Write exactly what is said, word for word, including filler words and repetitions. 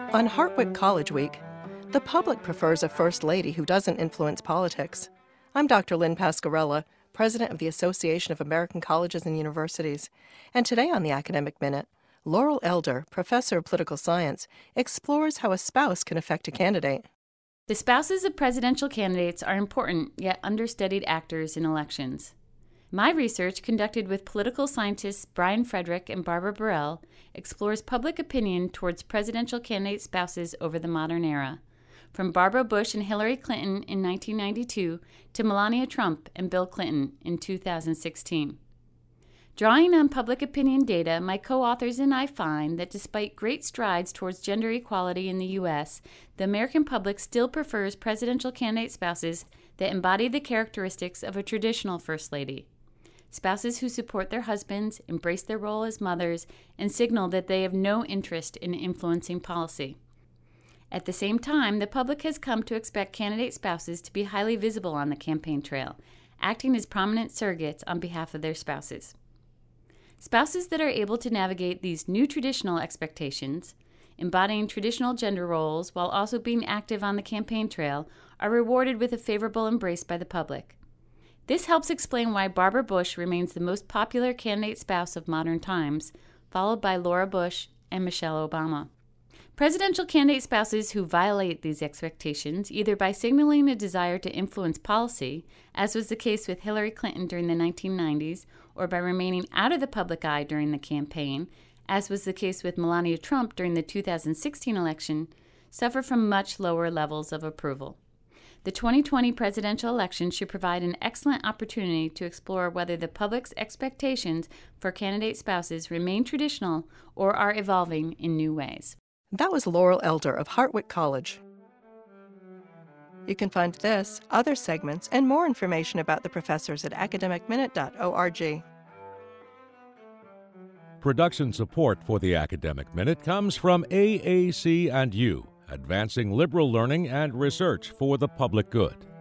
On Hartwick College Week, the public prefers a first lady who doesn't influence politics. I'm Doctor Lynn Pasquarella, president of the Association of American Colleges and Universities, and today on the Academic Minute, Laurel Elder, professor of political science, explores how a spouse can affect a candidate. The spouses of presidential candidates are important yet understudied actors in elections. My research, conducted with political scientists Brian Frederick and Barbara Burrell, explores public opinion towards presidential candidate spouses over the modern era, from Barbara Bush and Hillary Clinton in nineteen ninety-two to Melania Trump and Bill Clinton in two thousand sixteen. Drawing on public opinion data, my co-authors and I find that despite great strides towards gender equality in the U S, the American public still prefers presidential candidate spouses that embody the characteristics of a traditional First Lady. Spouses who support their husbands, embrace their role as mothers, and signal that they have no interest in influencing policy. At the same time, the public has come to expect candidate spouses to be highly visible on the campaign trail, acting as prominent surrogates on behalf of their spouses. Spouses that are able to navigate these new traditional expectations, embodying traditional gender roles while also being active on the campaign trail, are rewarded with a favorable embrace by the public. This helps explain why Barbara Bush remains the most popular candidate spouse of modern times, followed by Laura Bush and Michelle Obama. Presidential candidate spouses who violate these expectations, either by signaling a desire to influence policy, as was the case with Hillary Clinton during the nineteen nineties, or by remaining out of the public eye during the campaign, as was the case with Melania Trump during the two thousand sixteen election, suffer from much lower levels of approval. The twenty twenty presidential election should provide an excellent opportunity to explore whether the public's expectations for candidate spouses remain traditional or are evolving in new ways. That was Laurel Elder of Hartwick College. You can find this, other segments, and more information about the professors at academic minute dot org. Production support for the Academic Minute comes from A A C and U, advancing liberal learning and research for the public good.